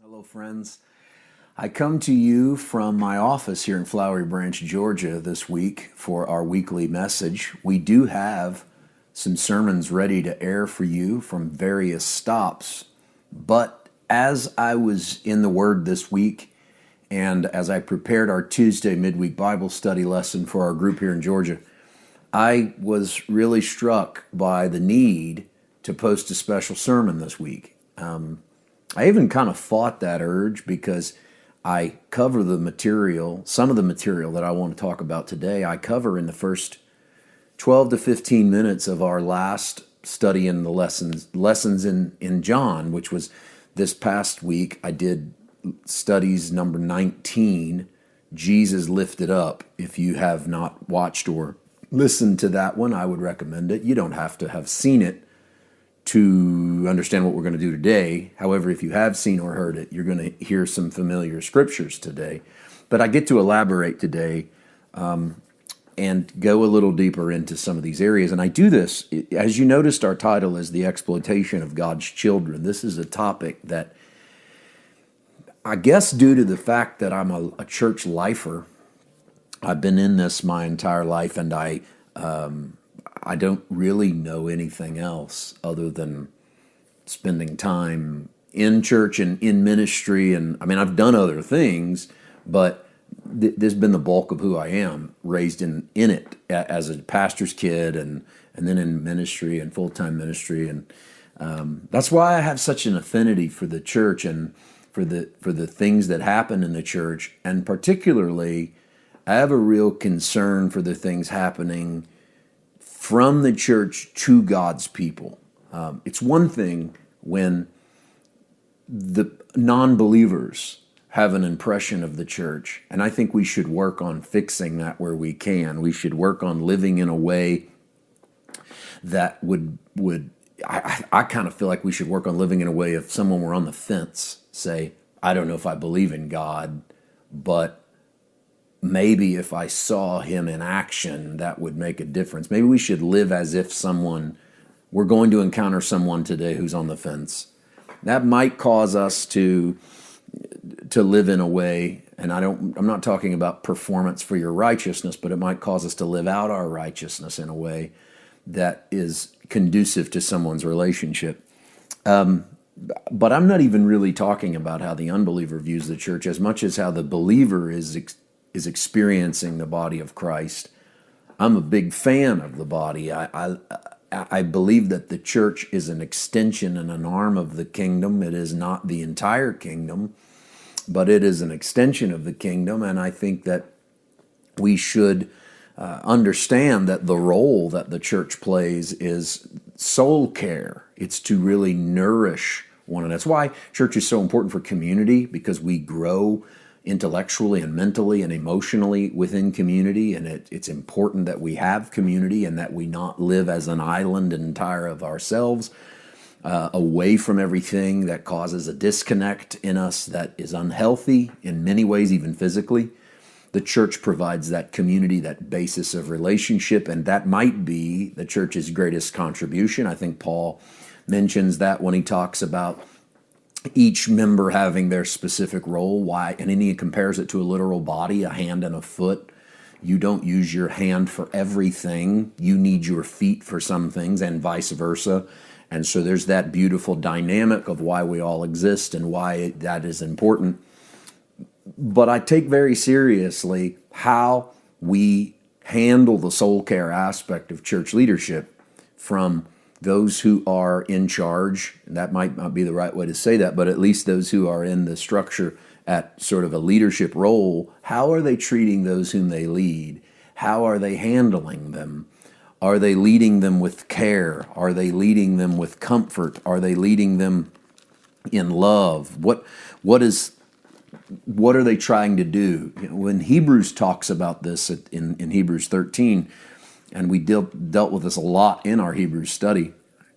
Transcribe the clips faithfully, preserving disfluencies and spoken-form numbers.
Hello, friends. I come to you from my office here in Flowery Branch, Georgia this week for our weekly message. We do have some sermons ready to air for you from various stops, but as I was in the Word this week and as I prepared our Tuesday midweek Bible study lesson for our group here in Georgia, I was really struck by the need to post a special sermon this week. Um, I even kind of fought that urge because I cover the material, some of the material that I want to talk about today, I cover in the first twelve to fifteen minutes of our last study in the lessons, lessons in, in John, which was this past week. I did studies number nineteen, Jesus Lifted Up. If you have not watched or listened to that one, I would recommend it. You don't have to have seen it to understand what we're going to do today. However, if you have seen or heard it, you're going to hear some familiar scriptures today. But I get to elaborate today um, and go a little deeper into some of these areas. And I do this, as you noticed, our title is The Exploitation of God's Children. This is a topic that, I guess due to the fact that I'm a, a church lifer, I've been in this my entire life, and I... Um, I don't really know anything else other than spending time in church and in ministry. And I mean, I've done other things, but th- this has been the bulk of who I am, raised in, in it as a pastor's kid and, and then in ministry and full-time ministry. And um, that's why I have such an affinity for the church and for the, for the things that happen in the church. And particularly, I have a real concern for the things happening from the church to God's people. Um, it's one thing when the non-believers have an impression of the church, and I think we should work on fixing that where we can. We should work on living in a way that would, would I, I kind of feel like we should work on living in a way if someone were on the fence, say, I don't know if I believe in God, but maybe if I saw him in action, that would make a difference. Maybe we should live as if someone, we're going to encounter someone today who's on the fence. That might cause us to to live in a way, and I don't, I'm not talking about performance for your righteousness, but it might cause us to live out our righteousness in a way that is conducive to someone's relationship. Um, but I'm not even really talking about how the unbeliever views the church as much as how the believer is is experiencing the body of Christ. I'm a big fan of the body. I, I I believe that the church is an extension and an arm of the kingdom. It is not the entire kingdom, but it is an extension of the kingdom. And I think that we should uh, understand that the role that the church plays is soul care. It's to really nourish one another. That's why church is so important for community, because we grow intellectually and mentally and emotionally within community, and it, it's important that we have community and that we not live as an island entire of ourselves, uh, away from everything that causes a disconnect in us that is unhealthy in many ways, even physically. The church provides that community, that basis of relationship, and that might be the church's greatest contribution. I think Paul mentions that when he talks about each member having their specific role. Why? And then he compares it to a literal body, a hand and a foot. You don't use your hand for everything. You need your feet for some things, and vice versa. And so there's that beautiful dynamic of why we all exist and why that is important. But I take very seriously how we handle the soul care aspect of church leadership from those who are in charge. That might not be the right way to say that, but at least those who are in the structure at sort of a leadership role. How are they treating those whom they lead? How are they handling them? Are they leading them with care? Are they leading them with comfort? Are they leading them in love? What what is what are they trying to do? When Hebrews talks about this in, in Hebrews thirteen, and we dealt dealt with this a lot in our Hebrews study.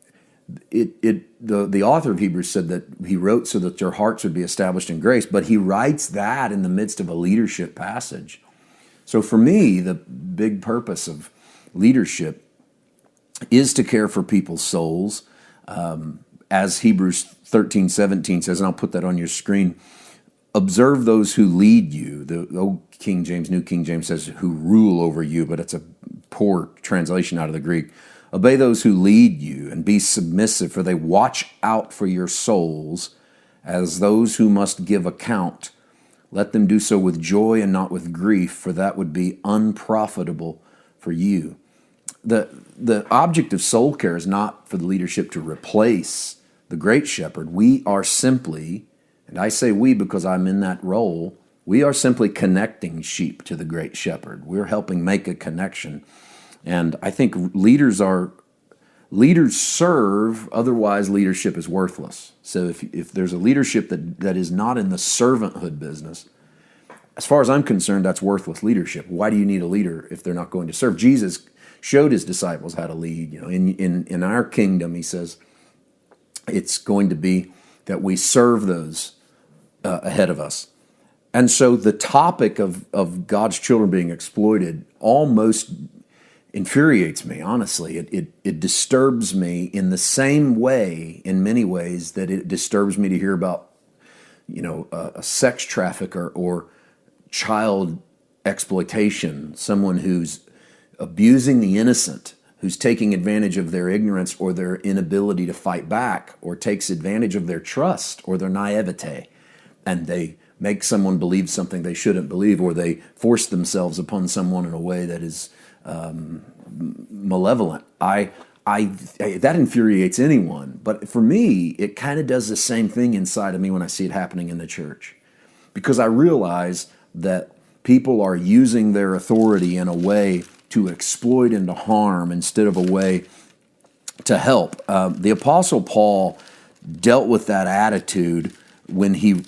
It it the the author of Hebrews said that he wrote so that your hearts would be established in grace, but he writes that in the midst of a leadership passage. So for me, the big purpose of leadership is to care for people's souls, um, as Hebrews thirteen seventeen says, and I'll put that on your screen, observe those who lead you. The old King James, New King James says who rule over you, but it's a poor translation out of the Greek. Obey those who lead you and be submissive, for they watch out for your souls as those who must give account. Let them do so with joy and not with grief, for that would be unprofitable for you. The, the object of soul care is not for the leadership to replace the great shepherd. We are simply, and I say we because I'm in that role, we are simply connecting sheep to the great shepherd. We're helping make a connection. And I think leaders are, leaders serve, otherwise leadership is worthless. So if if there's a leadership that, that is not in the servanthood business, as far as I'm concerned, that's worthless leadership. Why do you need a leader if they're not going to serve? Jesus showed his disciples how to lead. You know, in, in, in our kingdom, he says, it's going to be that we serve those uh, ahead of us. And so the topic of, of God's children being exploited almost infuriates me, honestly. It, it it disturbs me in the same way, in many ways, that it disturbs me to hear about, you know, a, a sex trafficker or child exploitation, someone who's abusing the innocent, who's taking advantage of their ignorance or their inability to fight back, or takes advantage of their trust or their naivete, and they make someone believe something they shouldn't believe, or they force themselves upon someone in a way that is um, malevolent. I, I, I, that infuriates anyone. But for me, it kind of does the same thing inside of me when I see it happening in the church, because I realize that people are using their authority in a way to exploit and to harm instead of a way to help. Uh, the Apostle Paul dealt with that attitude when he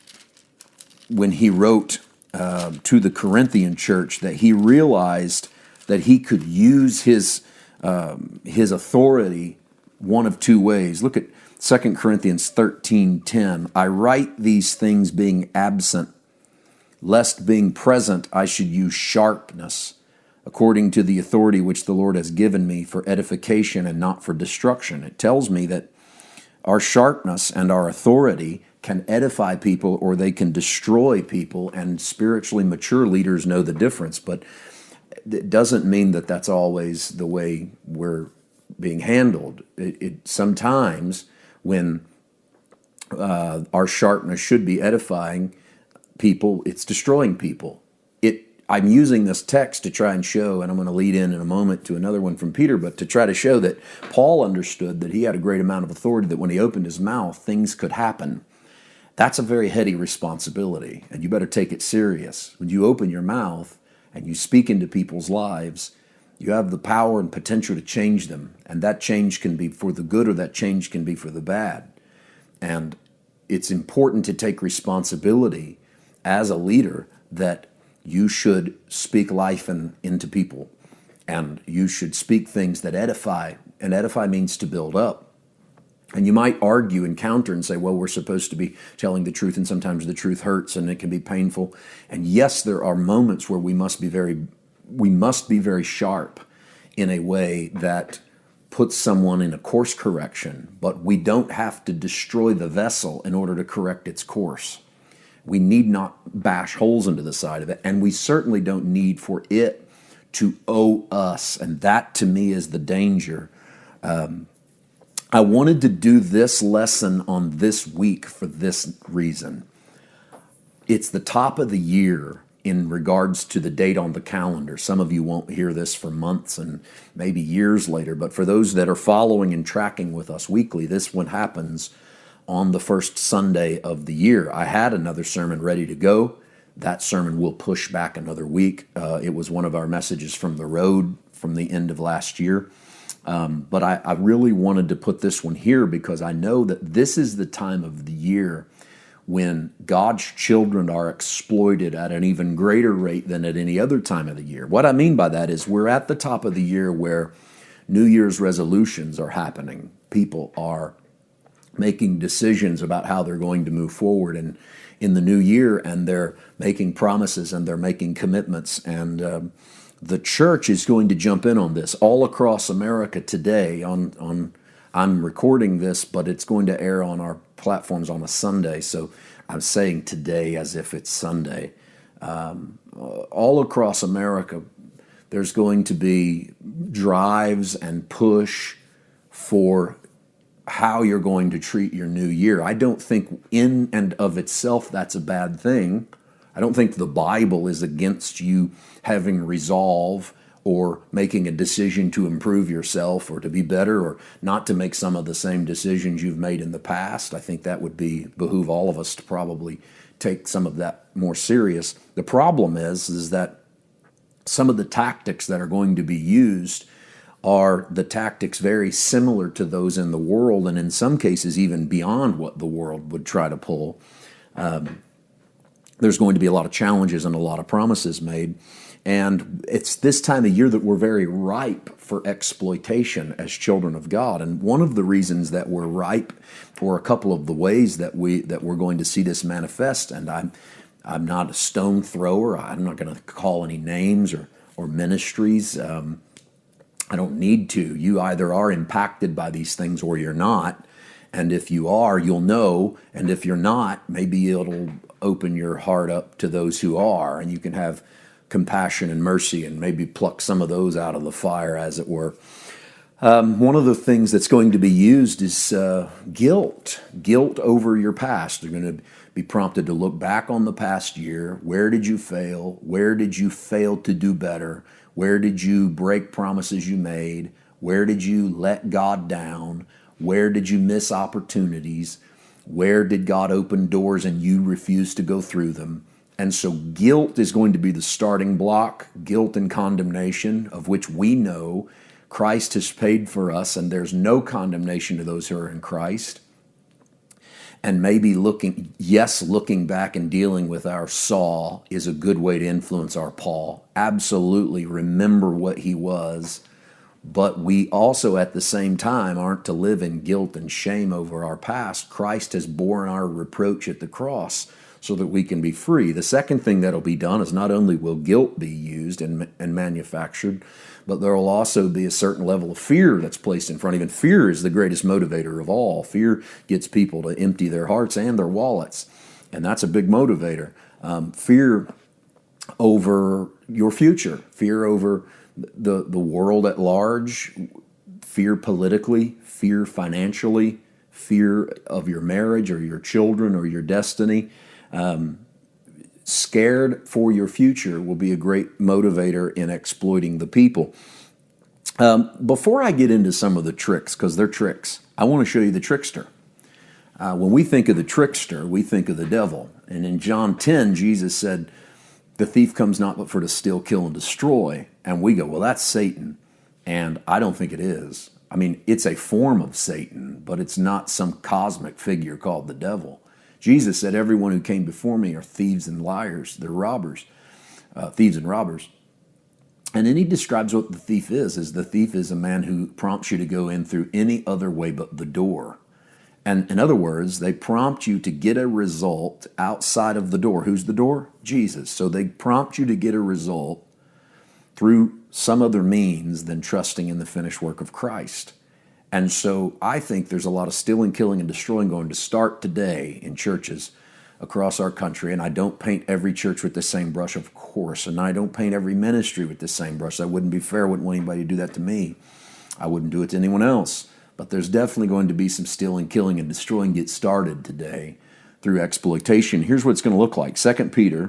when he wrote uh, to the Corinthian church, that he realized that he could use his um, his authority one of two ways. Look at Second Corinthians thirteen ten. I write these things being absent, lest being present I should use sharpness, according to the authority which the Lord has given me for edification and not for destruction. It tells me that our sharpness and our authority can edify people or they can destroy people, and spiritually mature leaders know the difference. But it doesn't mean that that's always the way we're being handled. It, it sometimes when uh, our sharpness should be edifying people, it's destroying people. It. I'm using this text to try and show, and I'm going to lead in in a moment to another one from Peter, but to try to show that Paul understood that he had a great amount of authority, that when he opened his mouth, things could happen. That's a very heady responsibility, and you better take it serious. When you open your mouth and you speak into people's lives, you have the power and potential to change them, and that change can be for the good or that change can be for the bad. And it's important to take responsibility as a leader that you should speak life in, into people, and you should speak things that edify, and edify means to build up. And you might argue and counter and say, well, we're supposed to be telling the truth, and sometimes the truth hurts and it can be painful. And yes, there are moments where we must be very, we must be very sharp in a way that puts someone in a course correction, but we don't have to destroy the vessel in order to correct its course. We need not bash holes into the side of it, and we certainly don't need for it to owe us, and that to me is the danger. Um, I wanted to do this lesson on this week for this reason. It's the top of the year in regards to the date on the calendar. Some of you won't hear this for months and maybe years later, but for those that are following and tracking with us weekly, this one happens on the first Sunday of the year. I had another sermon ready to go. That sermon will push back another week. Uh, it was one of our messages from the road from the end of last year. Um, but I, I really wanted to put this one here because I know that this is the time of the year when God's children are exploited at an even greater rate than at any other time of the year. What I mean by that is we're at the top of the year where New Year's resolutions are happening. People are making decisions about how they're going to move forward in, in the new year, and they're making promises and they're making commitments. And um, the church is going to jump in on this all across America today on, on I'm recording this, but it's going to air on our platforms on a Sunday, so I'm saying today as if it's Sunday. Um, all across America, there's going to be drives and push for how you're going to treat your new year. I don't think in and of itself that's a bad thing. I don't think the Bible is against you having resolve or making a decision to improve yourself or to be better or not to make some of the same decisions you've made in the past. I think that would be behoove all of us to probably take some of that more serious. The problem is, is that some of the tactics that are going to be used are the tactics very similar to those in the world, and in some cases even beyond what the world would try to pull. Um, there's going to be a lot of challenges and a lot of promises made. And it's this time of year that we're very ripe for exploitation as children of God. And one of the reasons that we're ripe for a couple of the ways that we that we're going to see this manifest, and I'm I'm not a stone thrower. I'm not going to call any names or or ministries. Um, I don't need to. You either are impacted by these things or you're not. And if you are, you'll know. And if you're not, maybe it'll open your heart up to those who are, and you can have compassion and mercy and maybe pluck some of those out of the fire, as it were. Um, one of the things that's going to be used is uh, guilt, guilt over your past. You're going to be prompted to look back on the past year. Where did you fail? Where did you fail to do better? Where did you break promises you made? Where did you let God down? Where did you miss opportunities? Where did God open doors and you refused to go through them? And so guilt is going to be the starting block, guilt and condemnation, of which we know Christ has paid for us, and there's no condemnation to those who are in Christ. And maybe looking, yes, looking back and dealing with our Saul is a good way to influence our Paul. Absolutely remember what he was, but we also at the same time aren't to live in guilt and shame over our past. Christ has borne our reproach at the cross so that we can be free. The second thing that'll be done is not only will guilt be used and, and manufactured, but there will also be a certain level of fear that's placed in front of you. And fear is the greatest motivator of all. Fear gets people to empty their hearts and their wallets, and that's a big motivator. Um, fear over your future, fear over the, the world at large, fear politically, fear financially, fear of your marriage or your children or your destiny. Um, scared for your future will be a great motivator in exploiting the people. Um, before I get into some of the tricks, because they're tricks, I want to show you the trickster. Uh, when we think of the trickster, we think of the devil. And in John ten, Jesus said, the thief comes not but for to steal, kill, and destroy. And we go, well, that's Satan. And I don't think it is. I mean, it's a form of Satan, but it's not some cosmic figure called the devil. Jesus said, everyone who came before me are thieves and liars. They're robbers, uh, thieves and robbers. And then he describes what the thief is, is the thief is a man who prompts you to go in through any other way but the door. And in other words, they prompt you to get a result outside of the door. Who's the door? Jesus. So they prompt you to get a result through some other means than trusting in the finished work of Christ. And so I think there's a lot of stealing, killing, and destroying going to start today in churches across our country. And I don't paint every church with the same brush, of course. And I don't paint every ministry with the same brush. That wouldn't be fair. I wouldn't want anybody to do that to me. I wouldn't do it to anyone else. But there's definitely going to be some stealing, killing, and destroying get started today through exploitation. Here's what it's going to look like. Second Peter,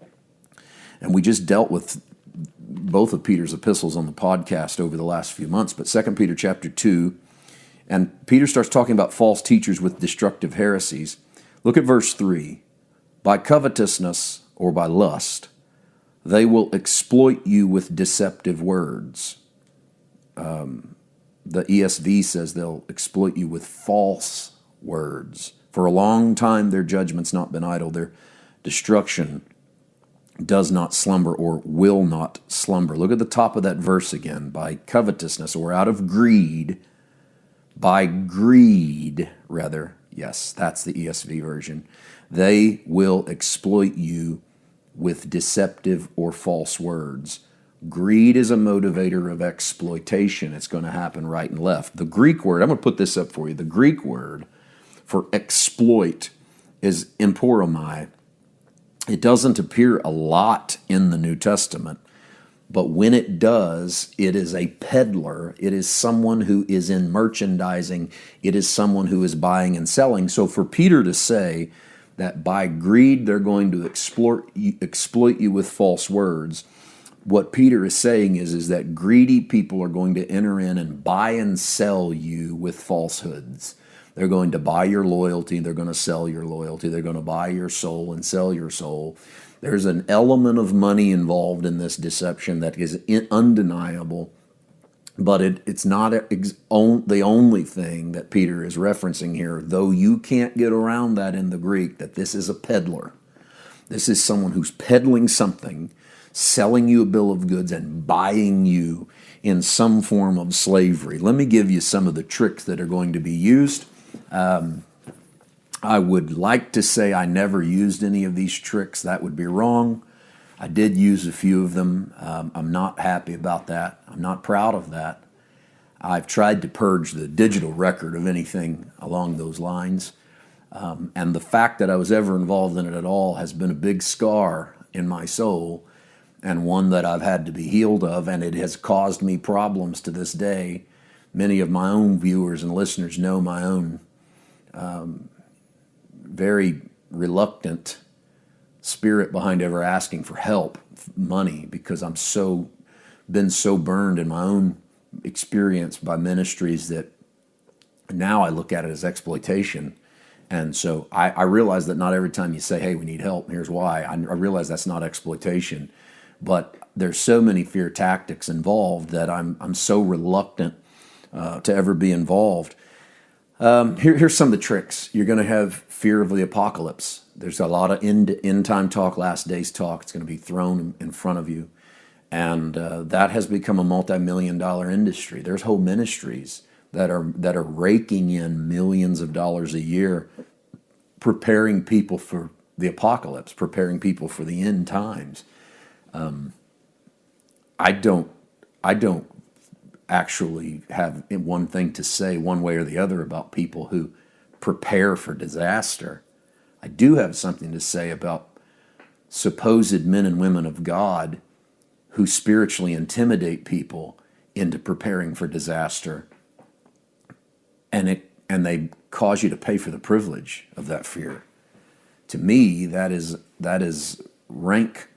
and we just dealt with both of Peter's epistles on the podcast over the last few months, but Second Peter chapter two, and Peter starts talking about false teachers with destructive heresies. Look at verse three. By covetousness or by lust, they will exploit you with deceptive words. Um, the E S V says they'll exploit you with false words. For a long time their judgment's not been idle. Their destruction does not slumber or will not slumber. Look at the top of that verse again. By covetousness or out of greed, by greed, rather, yes, that's the E S V version, they will exploit you with deceptive or false words. Greed is a motivator of exploitation. It's going to happen right and left. The Greek word, I'm going to put this up for you. The Greek word for exploit is emporomai. It doesn't appear a lot in the New Testament, but when it does, it is a peddler. It is someone who is in merchandising. It is someone who is buying and selling. So for Peter to say that by greed they're going to exploit you, exploit you with false words, what Peter is saying is, is that greedy people are going to enter in and buy and sell you with falsehoods. They're going to buy your loyalty. They're going to sell your loyalty. They're going to buy your soul and sell your soul. There's an element of money involved in this deception that is undeniable, but it, it's not ex- on, the only thing that Peter is referencing here, though you can't get around that in the Greek, that this is a peddler. This is someone who's peddling something, selling you a bill of goods and buying you in some form of slavery. Let me give you some of the tricks that are going to be used. Um, I would like to say I never used any of these tricks. That would be wrong. I did use a few of them. Um, I'm not happy about that. I'm not proud of that. I've tried to purge the digital record of anything along those lines. Um, and the fact that I was ever involved in it at all has been a big scar in my soul, and one that I've had to be healed of, and it has caused me problems to this day. Many of my own viewers and listeners know my own um, very reluctant spirit behind ever asking for help, money, because I'm so been so burned in my own experience by ministries that now I look at it as exploitation. And so I, I realize that not every time you say, hey, we need help, here's why, I, I realize that's not exploitation. But there's so many fear tactics involved that I'm I'm so reluctant uh, to ever be involved. Um, here, here's some of the tricks. You're going to have fear of the apocalypse. There's a lot of end, end time talk, last days talk. It's going to be thrown in front of you. And uh, that has become a multi-million dollar industry. There's whole ministries that are that are raking in millions of dollars a year, preparing people for the apocalypse, preparing people for the end times. Um, I don't, I don't actually have one thing to say one way or the other about people who prepare for disaster. I do have something to say about supposed men and women of God who spiritually intimidate people into preparing for disaster, and it and they cause you to pay for the privilege of that fear. To me, that is that is rank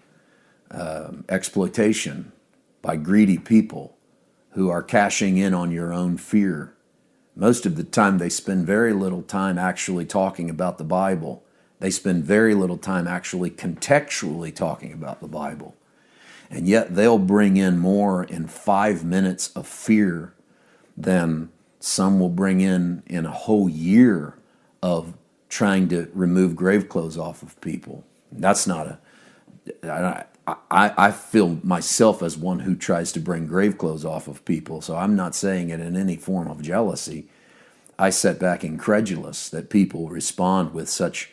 um, exploitation by greedy people who are cashing in on your own fear. Most of the time, they spend very little time actually talking about the Bible. They spend very little time actually contextually talking about the Bible. And yet they'll bring in more in five minutes of fear than some will bring in in a whole year of trying to remove grave clothes off of people. That's not a... I, I, I feel myself as one who tries to bring grave clothes off of people, so I'm not saying it in any form of jealousy. I sit back incredulous that people respond with such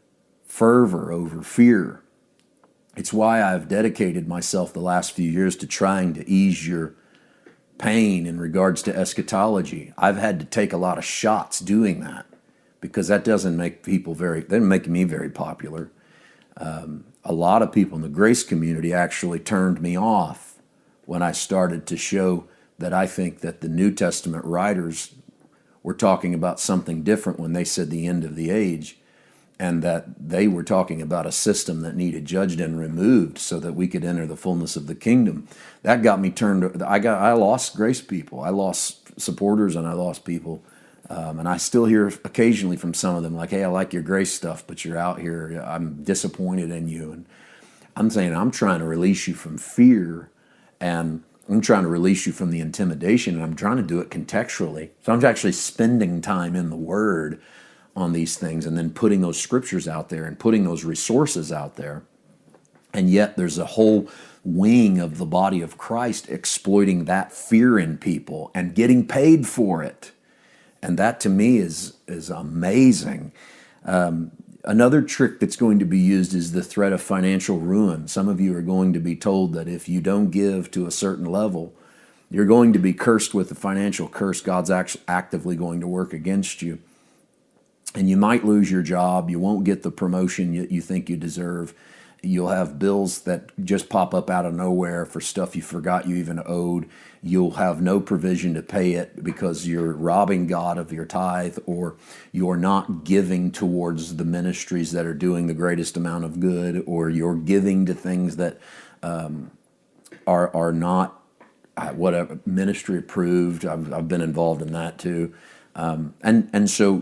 fervor over fear. It's why I've dedicated myself the last few years to trying to ease your pain in regards to eschatology. I've had to take a lot of shots doing that because that doesn't make people very, that doesn't make me very popular. Um, a lot of people in the grace community actually turned me off when I started to show that I think that the New Testament writers were talking about something different when they said the end of the age, and that they were talking about a system that needed judged and removed so that we could enter the fullness of the kingdom. That got me turned. I got. I lost grace people. I lost supporters, and I lost people. Um, and I still hear occasionally from some of them like, "Hey, I like your grace stuff, but you're out here. I'm disappointed in you." And I'm saying I'm trying to release you from fear, and I'm trying to release you from the intimidation, and I'm trying to do it contextually. So I'm actually spending time in the Word on these things and then putting those scriptures out there and putting those resources out there. And yet there's a whole wing of the body of Christ exploiting that fear in people and getting paid for it. And that to me is is amazing. Um, Another trick that's going to be used is the threat of financial ruin. Some of you are going to be told that if you don't give to a certain level, you're going to be cursed with a financial curse. God's actually actively going to work against you. And you might lose your job. You won't get the promotion you, you think you deserve. You'll have bills that just pop up out of nowhere for stuff you forgot you even owed. You'll have no provision to pay it because you're robbing God of your tithe, or you're not giving towards the ministries that are doing the greatest amount of good, or you're giving to things that um, are are not uh, whatever ministry approved. I've, I've been involved in that too, um, and and so.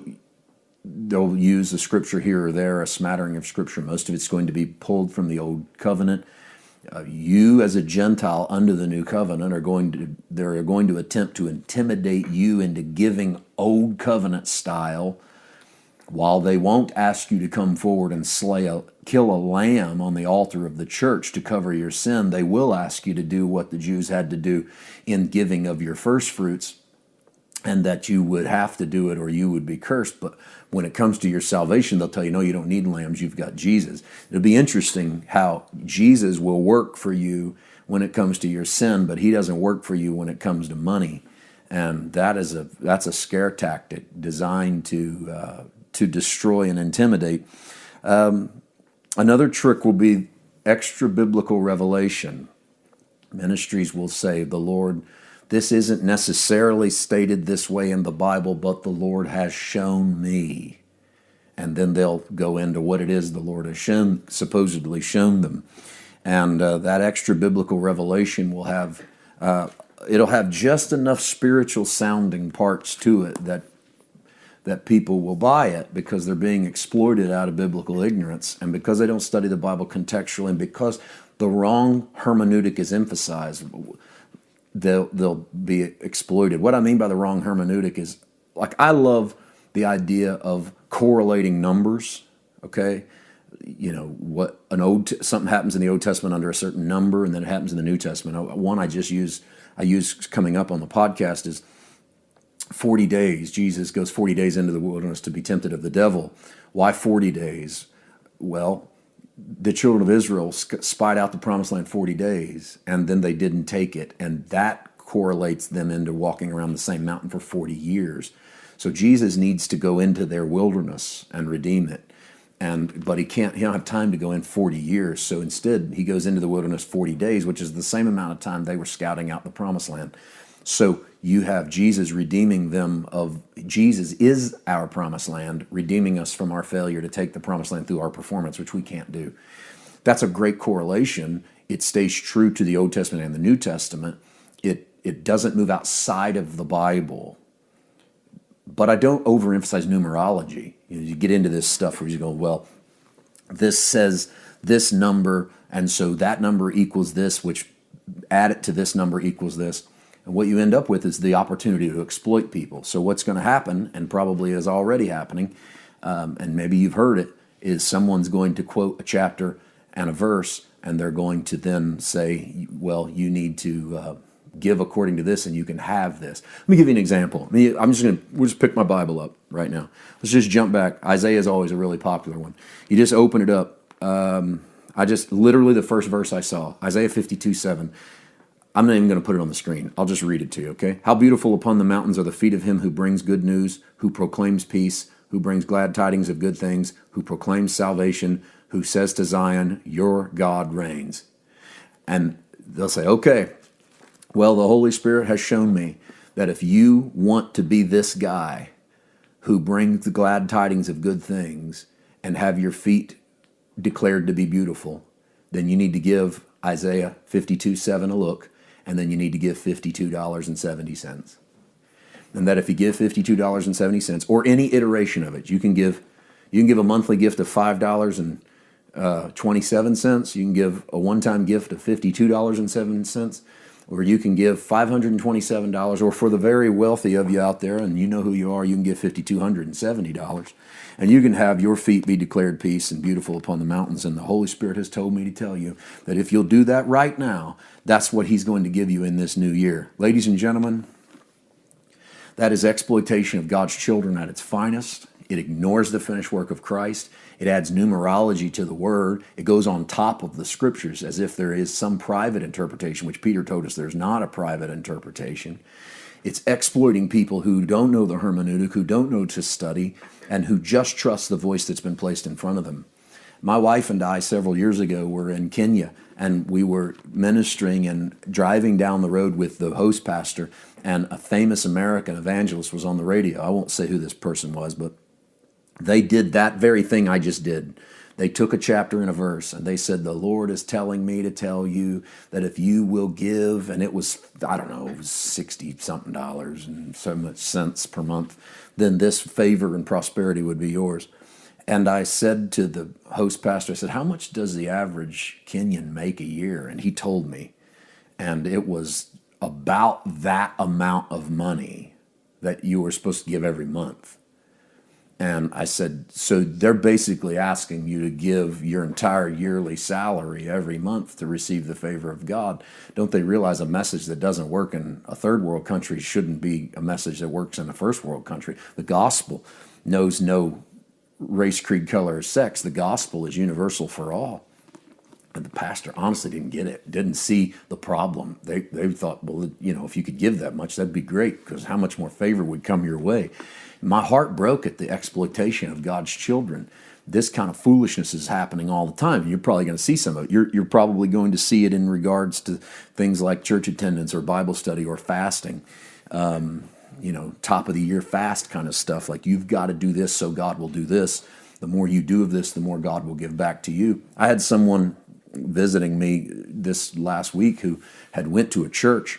They'll use a scripture here or there, a smattering of scripture. Most of it's going to be pulled from the old covenant. Uh, you, as a Gentile under the new covenant, are going to they're going to attempt to intimidate you into giving old covenant style. While they won't ask you to come forward and slay a kill a lamb on the altar of the church to cover your sin, they will ask you to do what the Jews had to do in giving of your first fruits, and that you would have to do it or you would be cursed. But when it comes to your salvation, they'll tell you, no, you don't need lambs, you've got Jesus. It'll be interesting how Jesus will work for you when it comes to your sin, but he doesn't work for you when it comes to money. And that is a that's a scare tactic designed to uh, to destroy and intimidate. Um, another trick will be extra biblical revelation. Ministries will say, the Lord, this isn't necessarily stated this way in the Bible, but the Lord has shown me. And then they'll go into what it is the Lord has shown, supposedly shown them. And uh, that extra biblical revelation will have, uh, it'll have just enough spiritual sounding parts to it that that people will buy it because they're being exploited out of biblical ignorance, and because they don't study the Bible contextually, and because the wrong hermeneutic is emphasized. They'll, they'll be exploited. What I mean by the wrong hermeneutic is, like, I love the idea of correlating numbers, okay? You know, what an old something happens in the Old Testament under a certain number, and then it happens in the New Testament. One I just use, I use coming up on the podcast is forty days. Jesus goes forty days into the wilderness to be tempted of the devil. Why forty days? Well, the children of Israel spied out the promised land forty days, and then they didn't take it. And that correlates them into walking around the same mountain for forty years. So Jesus needs to go into their wilderness and redeem it. And but he can't, he don't have time to go in forty years. So instead, he goes into the wilderness forty days, which is the same amount of time they were scouting out the promised land. So you have Jesus redeeming them of, Jesus is our promised land, redeeming us from our failure to take the promised land through our performance, which we can't do. That's a great correlation. It stays true to the Old Testament and the New Testament. It it doesn't move outside of the Bible. But I don't overemphasize numerology. You know, you get into this stuff where you go, well, this says this number, and so that number equals this, which add it to this number equals this. And what you end up with is the opportunity to exploit people. So what's going to happen, and probably is already happening, um, and maybe you've heard it, is someone's going to quote a chapter and a verse, and they're going to then say, well, you need to uh, give according to this, and you can have this. Let me give you an example. I'm just going to, we'll just pick my Bible up right now. Let's just jump back. Isaiah is always a really popular one. You just open it up. Um, I just, literally the first verse I saw, Isaiah fifty-two seven. I'm not even going to put it on the screen. I'll just read it to you, okay? How beautiful upon the mountains are the feet of him who brings good news, who proclaims peace, who brings glad tidings of good things, who proclaims salvation, who says to Zion, your God reigns. And they'll say, okay, well, the Holy Spirit has shown me that if you want to be this guy who brings the glad tidings of good things and have your feet declared to be beautiful, then you need to give Isaiah fifty-two seven a look, and then you need to give fifty-two dollars and seventy cents. And that if you give fifty-two dollars and seventy cents, or any iteration of it, you can give you can give a monthly gift of five dollars and twenty-seven cents, you can give a one-time gift of fifty-two dollars and seven cents, or you can give five hundred twenty-seven dollars, or for the very wealthy of you out there, and you know who you are, you can give five thousand two hundred seventy dollars. And you can have your feet be declared peace and beautiful upon the mountains. And the Holy Spirit has told me to tell you that if you'll do that right now, that's what he's going to give you in this new year. Ladies and gentlemen, that is exploitation of God's children at its finest. It ignores the finished work of Christ. It adds numerology to the word. It goes on top of the scriptures as if there is some private interpretation, which Peter told us there's not a private interpretation. It's exploiting people who don't know the hermeneutic, who don't know to study, and who just trust the voice that's been placed in front of them. My wife and I, several years ago, were in Kenya, and we were ministering and driving down the road with the host pastor, and a famous American evangelist was on the radio. I won't say who this person was, but they did that very thing I just did. They took a chapter and a verse, and they said, the Lord is telling me to tell you that if you will give, and it was, I don't know, it was sixty-something dollars and so much cents per month, then this favor and prosperity would be yours. And I said to the host pastor, I said, how much does the average Kenyan make a year? And he told me. And it was about that amount of money that you were supposed to give every month. And I said, so they're basically asking you to give your entire yearly salary every month to receive the favor of God. Don't they realize a message that doesn't work in a third world country shouldn't be a message that works in a first world country? The gospel knows no race, creed, color, or sex. The gospel is universal for all. And the pastor honestly didn't get it, didn't see the problem. They they thought, well, you know, if you could give that much, that'd be great, because how much more favor would come your way? My heart broke at the exploitation of God's children. This kind of foolishness is happening all the time. You're probably going to see some of it. You're, you're probably going to see it in regards to things like church attendance or Bible study or fasting. Um, you know, top of the year fast kind of stuff. Like, you've got to do this so God will do this. The more you do of this, the more God will give back to you. I had someone visiting me this last week who had went to a church,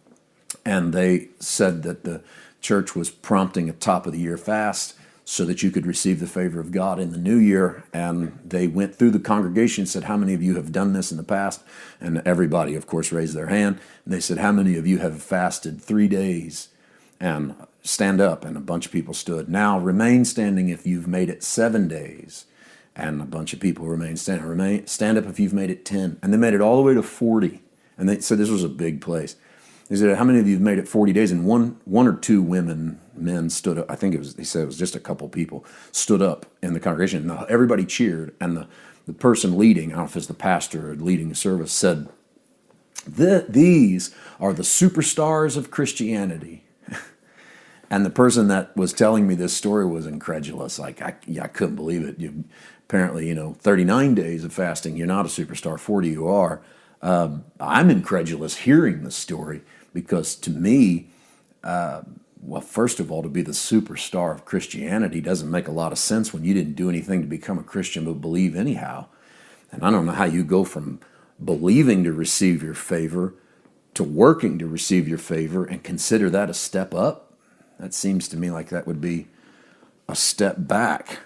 and they said that the church was prompting a top of the year fast so that you could receive the favor of God in the new year. And they went through the congregation and said, how many of you have done this in the past? And everybody, of course, raised their hand. And they said, how many of you have fasted three days? And stand up. And a bunch of people stood. Now remain standing if you've made it seven days. And a bunch of people remain standing. Remain, stand up if you've made it ten. And they made it all the way to forty. And they said this was a big place. They said, how many of you have made it forty days? And one one or two women, men stood up. I think it was, he said it was just a couple people, stood up in the congregation. And everybody cheered. And the, the person leading, I don't know if it's the pastor or leading the service, said, these are the superstars of Christianity. And the person that was telling me this story was incredulous. Like, I, yeah, I couldn't believe it. You, apparently, you know, thirty-nine days of fasting, you're not a superstar. forty, you are. Um, I'm incredulous hearing the story, because to me, uh, well, first of all, to be the superstar of Christianity doesn't make a lot of sense when you didn't do anything to become a Christian but believe anyhow. And I don't know how you go from believing to receive your favor to working to receive your favor and consider that a step up. That seems to me like that would be a step back.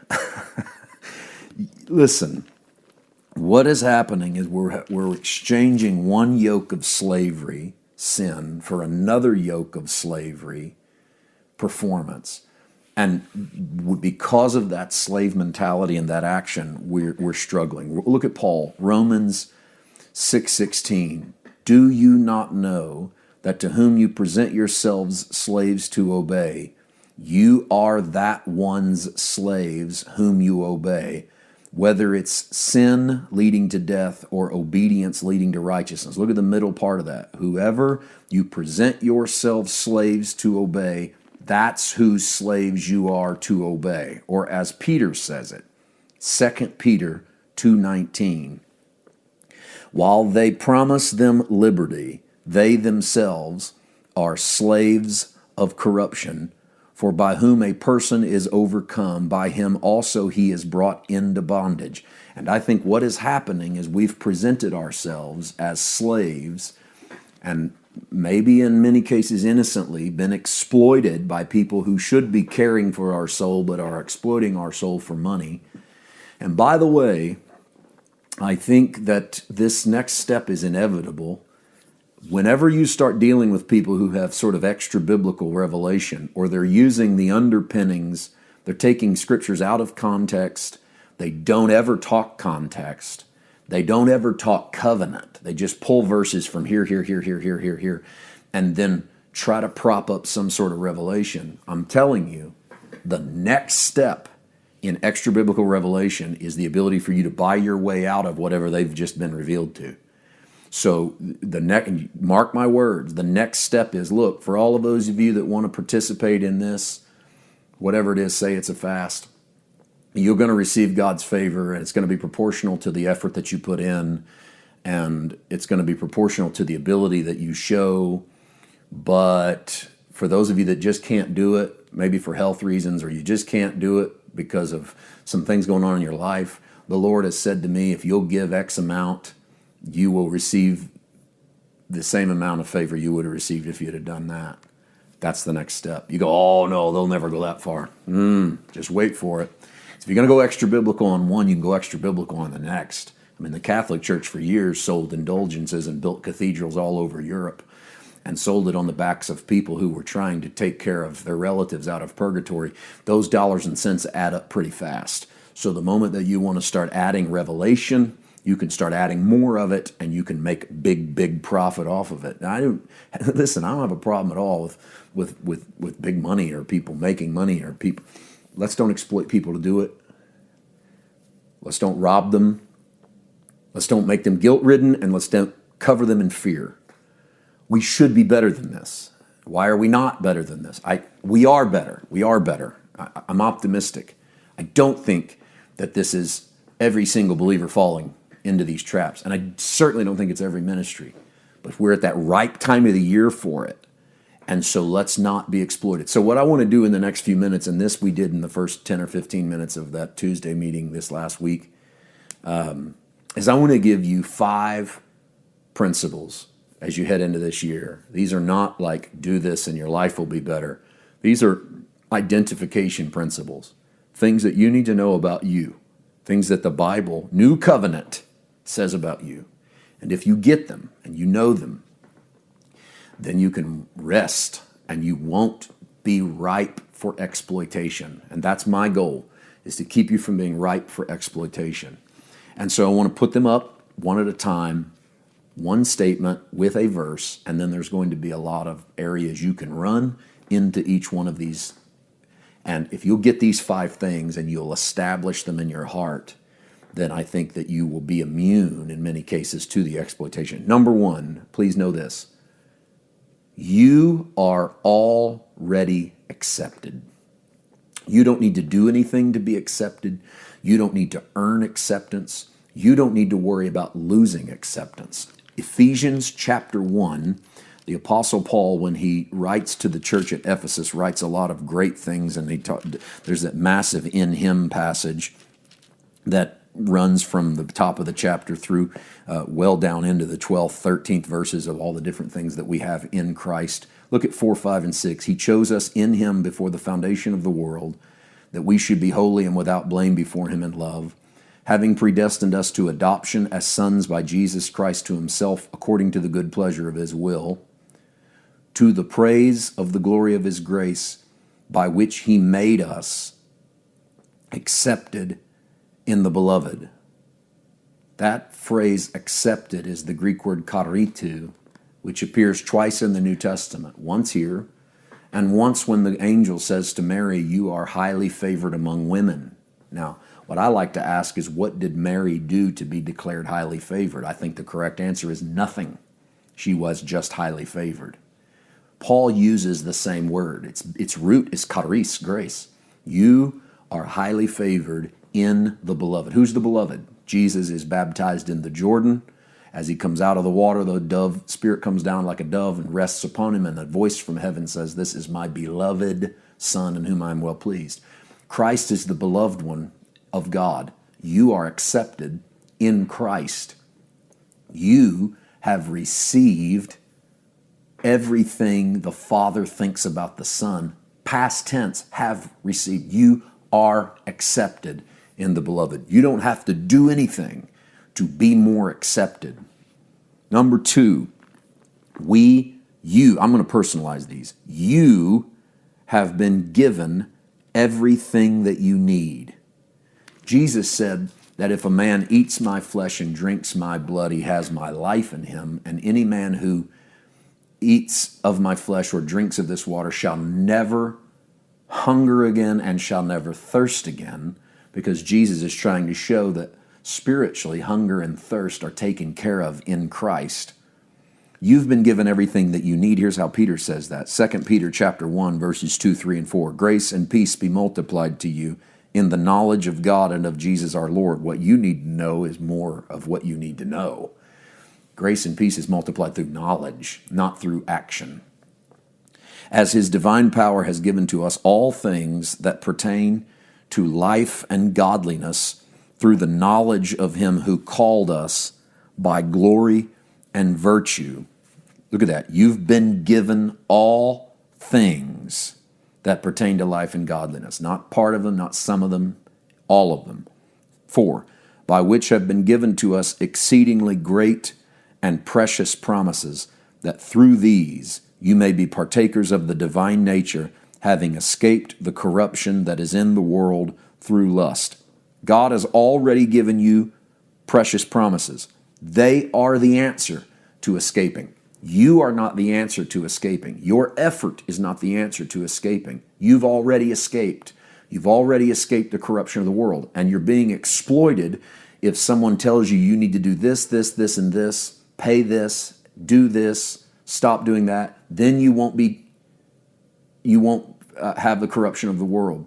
Listen, what is happening is we're we're exchanging one yoke of slavery, sin, for another yoke of slavery, performance. And because of that slave mentality and that action, we're we're struggling. Look at Paul, Romans six sixteen. Do you not know that to whom you present yourselves slaves to obey, you are that one's slaves whom you obey, whether it's sin leading to death or obedience leading to righteousness. Look at the middle part of that. Whoever you present yourselves slaves to obey, that's whose slaves you are to obey. Or as Peter says it, Second Peter two nineteen, while they promise them liberty, they themselves are slaves of corruption, for by whom a person is overcome, by him also he is brought into bondage. And I think what is happening is we've presented ourselves as slaves, and maybe in many cases innocently, been exploited by people who should be caring for our soul but are exploiting our soul for money. And by the way, I think that this next step is inevitable. Whenever you start dealing with people who have sort of extra biblical revelation, or they're using the underpinnings, they're taking scriptures out of context, they don't ever talk context, they don't ever talk covenant, they just pull verses from here, here, here, here, here, here, here, and then try to prop up some sort of revelation. I'm telling you, the next step in extra biblical revelation is the ability for you to buy your way out of whatever they've just been revealed to. So the next, mark my words, the next step is, look, for all of those of you that want to participate in this, whatever it is, say it's a fast, you're going to receive God's favor, and it's going to be proportional to the effort that you put in, and it's going to be proportional to the ability that you show. But for those of you that just can't do it, maybe for health reasons, or you just can't do it because of some things going on in your life, the Lord has said to me, if you'll give X amount, you will receive the same amount of favor you would have received if you'd have done that. That's the next step. You go, oh no, they'll never go that far. Mm, just wait for it. If you're going to go extra biblical on one, you can go extra biblical on the next. I mean, the Catholic Church for years sold indulgences and built cathedrals all over Europe and sold it on the backs of people who were trying to take care of their relatives out of purgatory. Those dollars and cents add up pretty fast. So the moment that you want to start adding revelation, you can start adding more of it, and you can make big, big profit off of it. Now, I don't listen. I don't have a problem at all with with with with big money or people making money or people. Let's don't exploit people to do it. Let's don't rob them. Let's don't make them guilt-ridden, and let's don't cover them in fear. We should be better than this. Why are we not better than this? I we are better. We are better. I, I'm optimistic. I don't think that this is every single believer falling into these traps. And I certainly don't think it's every ministry. But we're at that ripe time of the year for it. And so let's not be exploited. So what I want to do in the next few minutes, and this we did in the first ten or fifteen minutes of that Tuesday meeting this last week, um, is I want to give you five principles as you head into this year. These are not like, do this and your life will be better. These are identification principles, things that you need to know about you, things that the Bible, New Covenant, says about you. And if you get them and you know them, then you can rest and you won't be ripe for exploitation. And that's my goal, is to keep you from being ripe for exploitation. And so I want to put them up one at a time, one statement with a verse, and then there's going to be a lot of areas you can run into each one of these. And if you'll get these five things and you'll establish them in your heart, then I think that you will be immune in many cases to the exploitation. Number one, please know this. You are already accepted. You don't need to do anything to be accepted. You don't need to earn acceptance. You don't need to worry about losing acceptance. Ephesians chapter one, the Apostle Paul, when he writes to the church at Ephesus, writes a lot of great things, and he talk, there's that massive in him passage that runs from the top of the chapter through uh, well down into the twelfth, thirteenth verses of all the different things that we have in Christ. Look at four, five, and six. He chose us in him before the foundation of the world, that we should be holy and without blame before him in love, having predestined us to adoption as sons by Jesus Christ to himself, according to the good pleasure of his will, to the praise of the glory of his grace, by which he made us accepted in the beloved. That phrase, accepted, is the Greek word charitou, which appears twice in the New Testament, once here, and once when the angel says to Mary, you are highly favored among women. Now, what I like to ask is, what did Mary do to be declared highly favored? I think the correct answer is nothing. She was just highly favored. Paul uses the same word. Its, its root is charis, grace. You are highly favored in the beloved. Who's the beloved? Jesus is baptized in the Jordan. As he comes out of the water, the dove spirit comes down like a dove and rests upon him, and the voice from heaven says, this is my beloved Son in whom I am well pleased. Christ is the beloved one of God. You are accepted in Christ. You have received everything the Father thinks about the Son. Past tense, have received. You are accepted in the beloved. You don't have to do anything to be more accepted. Number two, we, you, I'm going to personalize these. You have been given everything that you need. Jesus said that if a man eats my flesh and drinks my blood, he has my life in him, and any man who eats of my flesh or drinks of this water shall never hunger again and shall never thirst again. because Jesus is trying to show that spiritually hunger and thirst are taken care of in Christ. You've been given everything that you need. Here's how Peter says that. Second Peter chapter one, verses two, three, and four. Grace and peace be multiplied to you in the knowledge of God and of Jesus our Lord. What you need to know is more of what you need to know. Grace and peace is multiplied through knowledge, not through action. As his divine power has given to us all things that pertain to life and godliness through the knowledge of him who called us by glory and virtue. Look at that. You've been given all things that pertain to life and godliness. Not part of them, not some of them, all of them. Four, by which have been given to us exceedingly great and precious promises, that through these you may be partakers of the divine nature, having escaped the corruption that is in the world through lust. God has already given you precious promises. They are the answer to escaping. You are not the answer to escaping. Your effort is not the answer to escaping. You've already escaped. You've already escaped the corruption of the world, and you're being exploited if someone tells you you need to do this, this, this, and this, pay this, do this, stop doing that. Then you won't be, you won't uh, have the corruption of the world.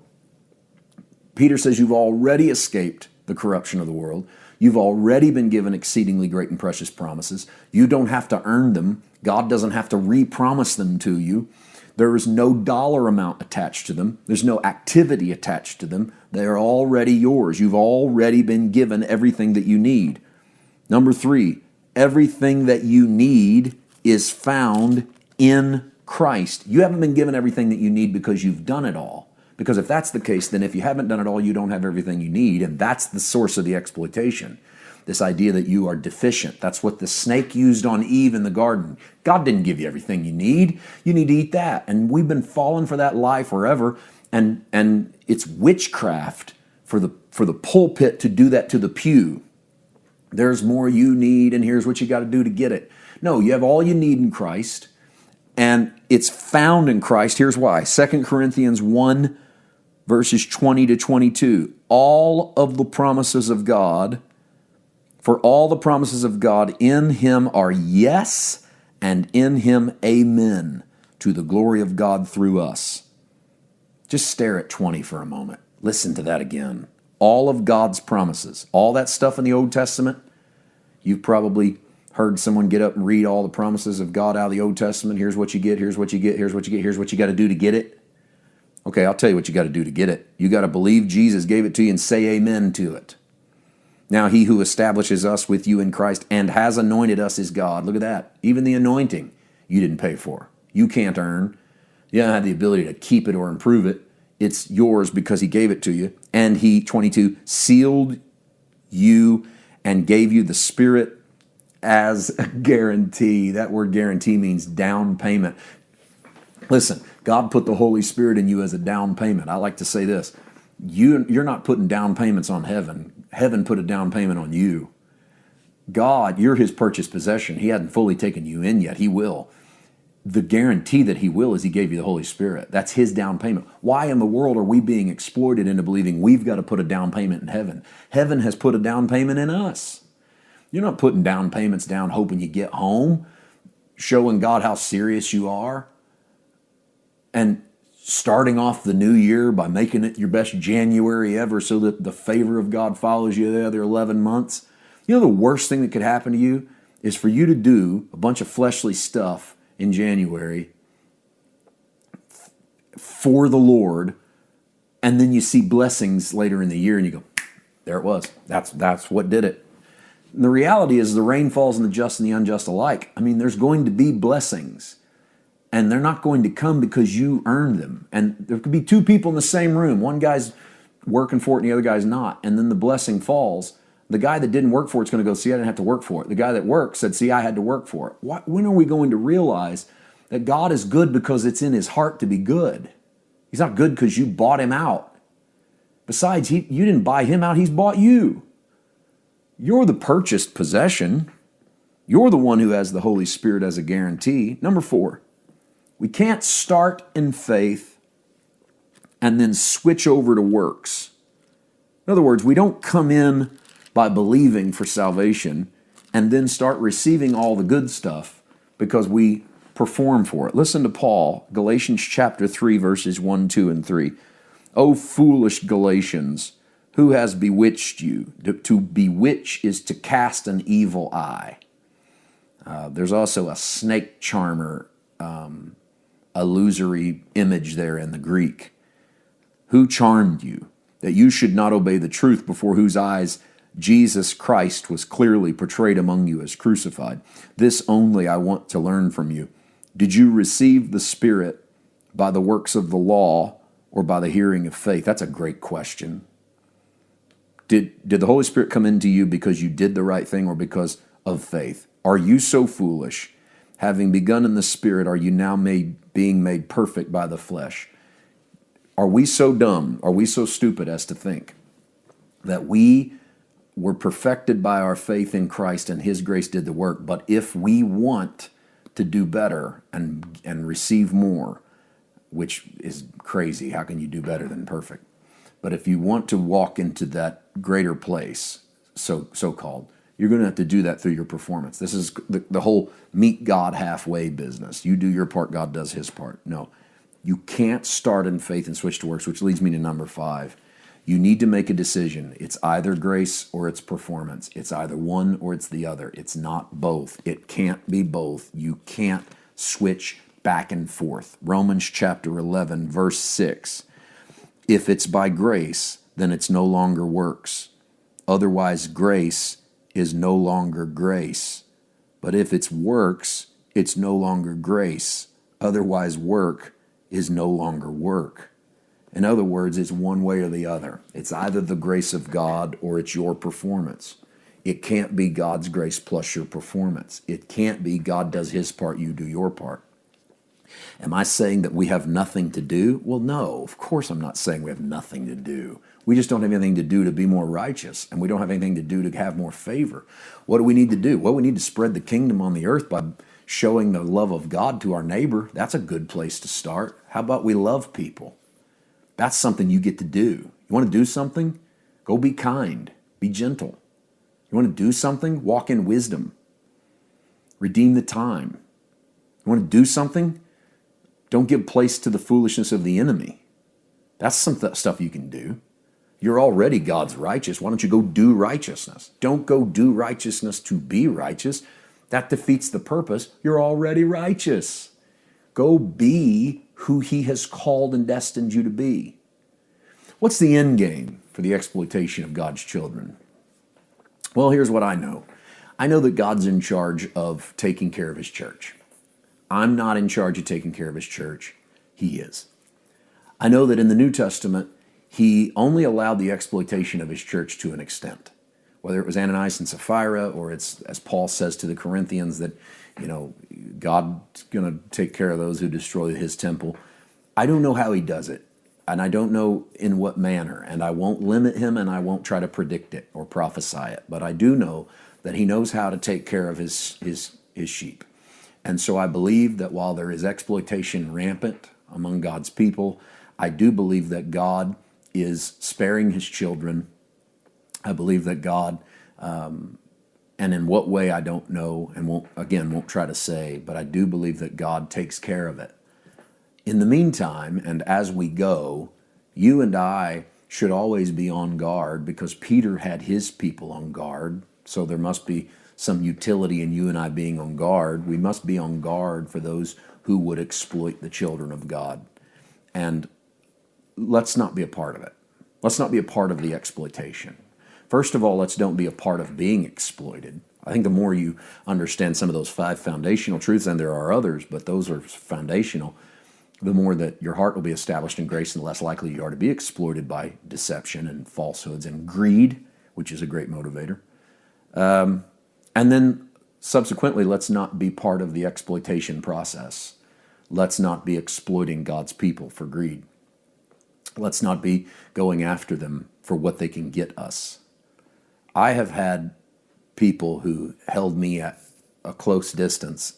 Peter says you've already escaped the corruption of the world. You've already been given exceedingly great and precious promises. You don't have to earn them. God doesn't have to re-promise them to you. There is no dollar amount attached to them. There's no activity attached to them. They are already yours. You've already been given everything that you need. Number three, everything that you need is found in Christ. You haven't been given everything that you need because you've done it all. Because if that's the case, then if you haven't done it all, you don't have everything you need, and that's the source of the exploitation. This idea that you are deficient. That's what the snake used on Eve in the garden. God didn't give you everything you need. You need to eat that. And we've been falling for that lie forever, and and it's witchcraft for the for the pulpit to do that to the pew. There's more you need, and here's what you got to do to get it. No, you have all you need in Christ, and it's found in Christ. Here's why. Second Corinthians one, verses twenty to twenty-two. All of the promises of God, for all the promises of God in him are yes, and in him amen, to the glory of God through us. Just stare at twenty for a moment. Listen to that again. All of God's promises, all that stuff in the Old Testament, you've probably heard someone get up and read all the promises of God out of the Old Testament. Here's what you get, here's what you get, here's what you get, here's what you got to do to get it. Okay, I'll tell you what you got to do to get it. You got to believe Jesus gave it to you and say amen to it. Now he who establishes us with you in Christ and has anointed us is God. Look at that. Even the anointing you didn't pay for. You can't earn. You don't have the ability to keep it or improve it. It's yours because he gave it to you. And he, twenty-two, sealed you and gave you the Spirit as a guarantee. That word guarantee means down payment. Listen, God put the Holy Spirit in you as a down payment. I like to say this. You, you're not putting down payments on heaven. Heaven put a down payment on you. God, you're his purchased possession. He hadn't fully taken you in yet. He will. The guarantee that he will is he gave you the Holy Spirit. That's his down payment. Why in the world are we being exploited into believing we've got to put a down payment in heaven? Heaven has put a down payment in us. You're not putting down payments down hoping you get home, showing God how serious you are, and starting off the new year by making it your best January ever so that the favor of God follows you the other eleven months. You know the worst thing that could happen to you is for you to do a bunch of fleshly stuff in January for the Lord, and then you see blessings later in the year and you go, there it was. That's that's what did it. And the reality is the rain falls on the just and the unjust alike. I mean, there's going to be blessings, and they're not going to come because you earned them. And there could be two people in the same room. One guy's working for it and the other guy's not. And then the blessing falls. The guy that didn't work for it's going to go, see, I didn't have to work for it. The guy that worked said, see, I had to work for it. Why, when are we going to realize that God is good because it's in his heart to be good? He's not good because you bought him out. Besides, he, you didn't buy him out, he's bought you. You're the purchased possession. You're the one who has the Holy Spirit as a guarantee. Number four, we can't start in faith and then switch over to works. In other words, we don't come in by believing for salvation and then start receiving all the good stuff because we perform for it. Listen to Paul, Galatians chapter three, verses one, two, and three. O foolish Galatians, who has bewitched you? To bewitch is to cast an evil eye. Uh, there's also a snake charmer um, illusory image there in the Greek. Who charmed you, that you should not obey the truth, before whose eyes Jesus Christ was clearly portrayed among you as crucified? This only I want to learn from you. Did you receive the Spirit by the works of the law or by the hearing of faith? That's a great question. Did, did the Holy Spirit come into you because you did the right thing or because of faith? Are you so foolish? Having begun in the Spirit, are you now made being made perfect by the flesh? Are we so dumb, are we so stupid as to think that we were perfected by our faith in Christ and His grace did the work, but if we want to do better and and receive more, which is crazy, how can you do better than perfect? But if you want to walk into that greater place, so so-called, you're going to have to do that through your performance. This is the, the whole meet God halfway business. You do your part, God does His part. No. You can't start in faith and switch to works, which leads me to number five. You need to make a decision. It's either grace or it's performance. It's either one or it's the other. It's not both. It can't be both. You can't switch back and forth. Romans chapter eleven, verse six. If it's by grace, then it's no longer works. Otherwise, grace is no longer grace. But if it's works, it's no longer grace. Otherwise, work is no longer work. In other words, it's one way or the other. It's either the grace of God or it's your performance. It can't be God's grace plus your performance. It can't be God does His part, you do your part. Am I saying that we have nothing to do? Well, no, of course I'm not saying we have nothing to do. We just don't have anything to do to be more righteous, and we don't have anything to do to have more favor. What do we need to do? Well, we need to spread the kingdom on the earth by showing the love of God to our neighbor. That's a good place to start. How about we love people? That's something you get to do. You want to do something? Go be kind. Be gentle. You want to do something? Walk in wisdom. Redeem the time. You want to do something? Don't give place to the foolishness of the enemy. That's some th- stuff you can do. You're already God's righteous. Why don't you go do righteousness? Don't go do righteousness to be righteous. That defeats the purpose. You're already righteous. Go be who He has called and destined you to be. What's the end game for the exploitation of God's children? Well, here's what I know. I know that God's in charge of taking care of His church. I'm not in charge of taking care of His church. He is. I know that in the New Testament, He only allowed the exploitation of His church to an extent. Whether it was Ananias and Sapphira, or it's, as Paul says to the Corinthians, that, you know, God's going to take care of those who destroy His temple. I don't know how He does it, and I don't know in what manner, and I won't limit Him, and I won't try to predict it or prophesy it. But I do know that He knows how to take care of His His His sheep. And so I believe that while there is exploitation rampant among God's people, I do believe that God is sparing His children. I believe that God, um, and in what way I don't know, and won't again won't try to say, but I do believe that God takes care of it. In the meantime, and as we go, you and I should always be on guard, because Peter had his people on guard, so there must be some utility in you and I being on guard. We must be on guard for those who would exploit the children of God. And let's not be a part of it. Let's not be a part of the exploitation. First of all, let's don't be a part of being exploited. I think the more you understand some of those five foundational truths, and there are others, but those are foundational, the more that your heart will be established in grace and the less likely you are to be exploited by deception and falsehoods and greed, which is a great motivator. Um, and then subsequently, let's not be part of the exploitation process. Let's not be exploiting God's people for greed. Let's not be going after them for what they can get us. I have had people who held me at a close distance,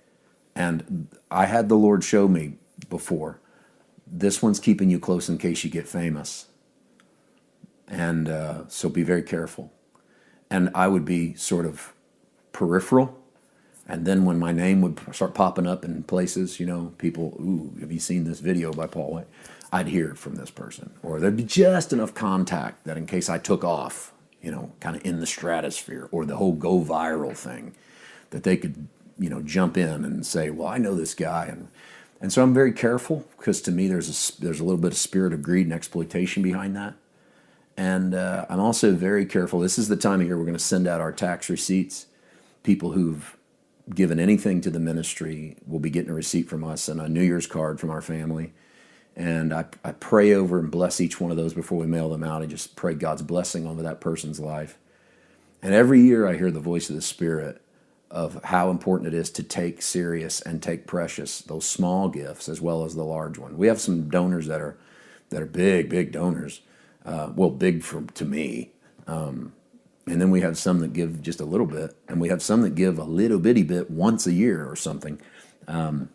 and I had the Lord show me before, this one's keeping you close in case you get famous. And uh, so be very careful. And I would be sort of peripheral. And then when my name would start popping up in places, you know, people, ooh, have you seen this video by Paul White? I'd hear it from this person. Or there'd be just enough contact that in case I took off, you know, kind of in the stratosphere, or the whole go viral thing, that they could, you know, jump in and say, well, I know this guy. And and so I'm very careful, because to me there's a, there's a little bit of spirit of greed and exploitation behind that. And uh, I'm also very careful. This is the time of year we're going to send out our tax receipts. People who've given anything to the ministry will be getting a receipt from us and a New Year's card from our family. And I, I pray over and bless each one of those before we mail them out. I just pray God's blessing over that person's life. And every year I hear the voice of the Spirit of how important it is to take serious and take precious those small gifts as well as the large one. We have some donors that are that are big, big donors. Uh, well, big for to me. Um, and then we have some that give just a little bit, and we have some that give a little bitty bit once a year or something. Um,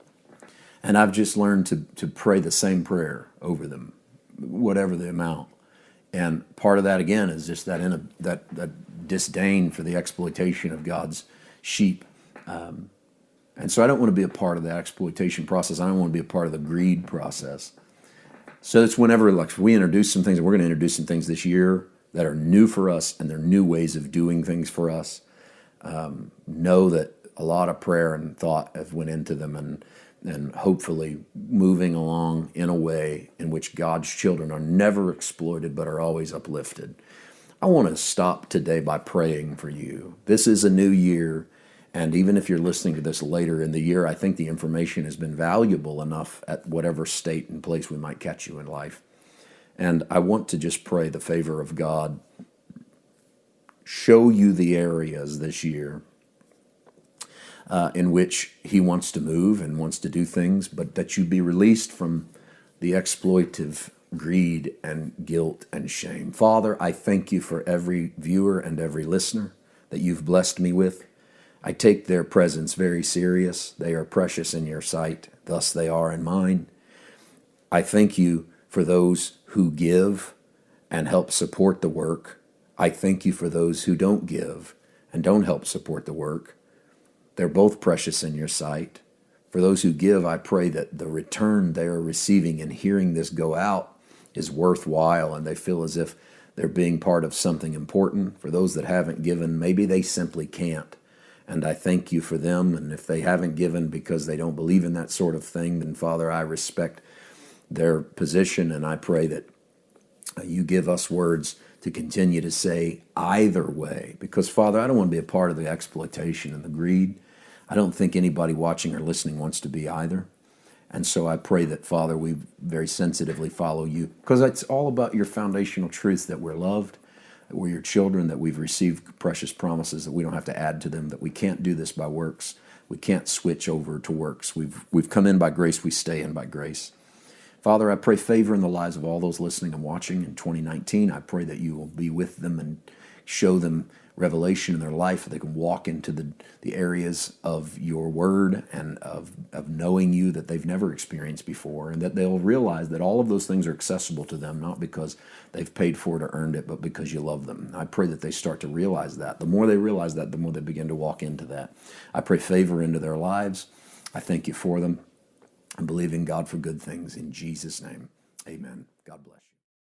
and I've just learned to to pray the same prayer over them, whatever the amount. And part of that again is just that in a, that that disdain for the exploitation of God's sheep. Um, and so I don't want to be a part of that exploitation process. I don't want to be a part of the greed process. So it's whenever, like, we introduce some things, and we're going to introduce some things this year that are new for us, and they're new ways of doing things for us. Um, know that a lot of prayer and thought have went into them, and and hopefully moving along in a way in which God's children are never exploited but are always uplifted. I want to stop today by praying for you. This is a new year, and even if you're listening to this later in the year, I think the information has been valuable enough at whatever state and place we might catch you in life. And I want to just pray the favor of God show you the areas this year uh, in which He wants to move and wants to do things, but that you be released from the exploitive greed and guilt and shame. Father, I thank you for every viewer and every listener that you've blessed me with. I take their presence very serious. They are precious in your sight, thus they are in mine. I thank you for those who give and help support the work. I thank you for those who don't give and don't help support the work. They're both precious in your sight. For those who give, I pray that the return they are receiving and hearing this go out is worthwhile, and they feel as if they're being part of something important. For those that haven't given, maybe they simply can't. And I thank you for them. And if they haven't given because they don't believe in that sort of thing, then Father, I respect their position, and I pray that you give us words to continue to say either way. Because Father, I don't want to be a part of the exploitation and the greed. I don't think anybody watching or listening wants to be either. And so I pray that, Father, we very sensitively follow you, because it's all about your foundational truth that we're loved, that we're your children, that we've received precious promises, that we don't have to add to them, that we can't do this by works. We can't switch over to works. We've we've come in by grace. We stay in by grace. Father, I pray favor in the lives of all those listening and watching in twenty nineteen. I pray that you will be with them and show them revelation in their life, that they can walk into the, the areas of your word and of, of knowing you that they've never experienced before, and that they'll realize that all of those things are accessible to them, not because they've paid for it or earned it, but because you love them. I pray that they start to realize that. The more they realize that, the more they begin to walk into that. I pray favor into their lives. I thank you for them. I believe in God for good things. In Jesus' name, amen. God bless you.